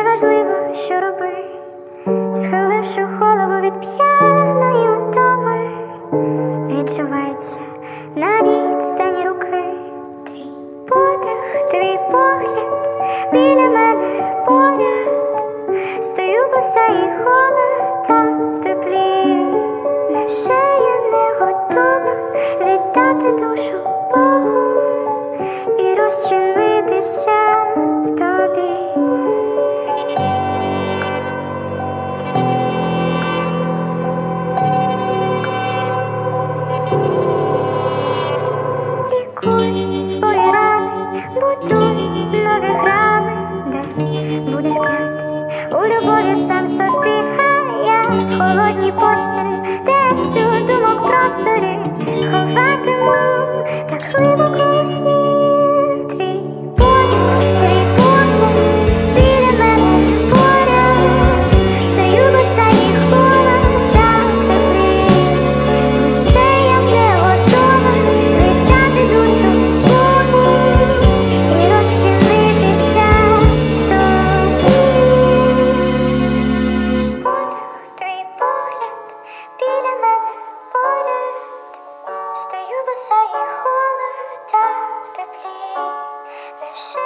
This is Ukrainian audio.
неважливо, що роби, схиливши голову від п'яної утоми, відчувається на відстані руки твій подих, твій погляд біля мене поряд. Стою боса і холода в теплі. Невже я не готова віддати душу Богу і розчинитися в тобі? Лікуй свої рани, будуй нові храми, де будеш клястись у любові сам собі. А я в холодній постілі, десь у думок просторі ховатиму так глибоко у сні твій подих, твій погляд біля мене поряд. Стою боса і холода в теплі. Невже я не готова віддати душу Богу і розчинитися в тобі? Подих, твій погляд біля мене поряд. Стою боса і холода в теплі. Невже